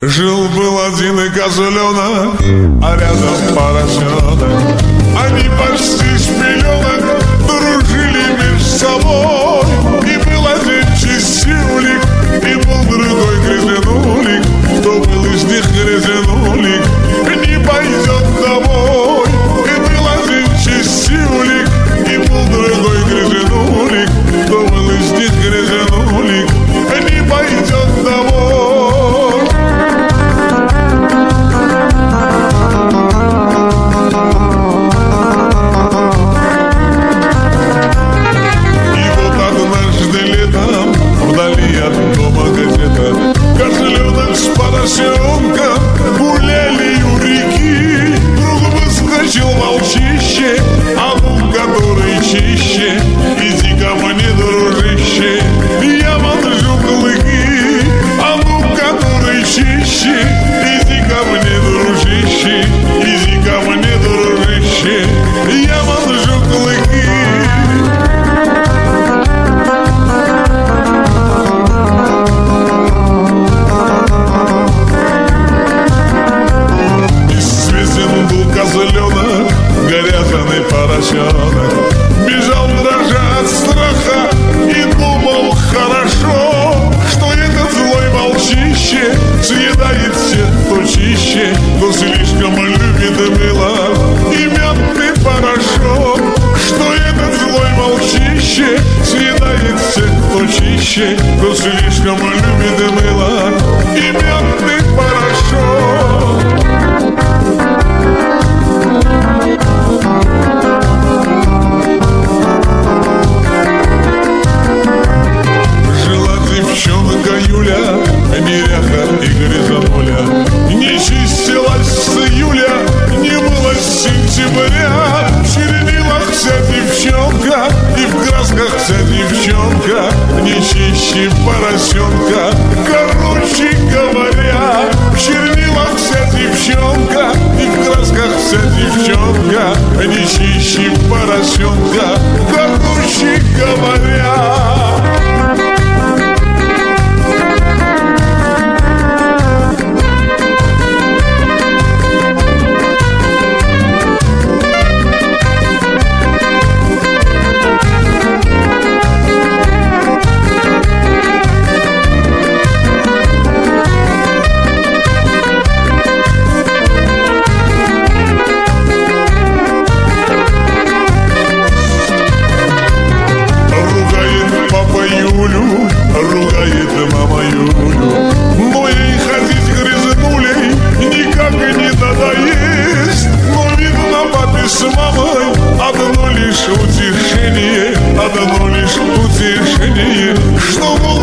Жил-был один и козленок, а рядом поросенок. Они почти с пеленок дружили между собой. И был один чистюлик, и был другой грязнулик. Кто был из них грязнулик, не пойдет домой. И был один чистюлик, и был другой грязнулик. Кто был из них грязнулик, не пойдет домой. Вдали от дома где-то козленок с поросенком гуляли у реки. Вдруг выскочил волчище, а ну который чище. Иди ко мне, дружище, я подрежу клыки. А ну который чище, иди ко мне, дружище. Иди ко мне, дружище, я подрежу клыки. Козленок, горячий поросенок, бежал дрожа от страха и думал хорошо, что этот злой волчище съедает всех, кто чище, но слишком любит мила и мятный порошок. Что этот злой волчище съедает всех, кто чище, но слишком любит мила и мятный порошок. Девчонка Юля, неряха и грязнуля, не чистилась с июля, не мылась с сентября. В чернилах вся девчонка и в красках вся девчонка, не чище поросенка, короче говоря. В чернилах вся девчонка и в красках вся девчонка, не чище поросенка, короче говоря. Ругает мама Юлю, но ей ходить грязнулей никак и не надоест. Но видно папе с мамой одно лишь утешение, одно лишь утешение, что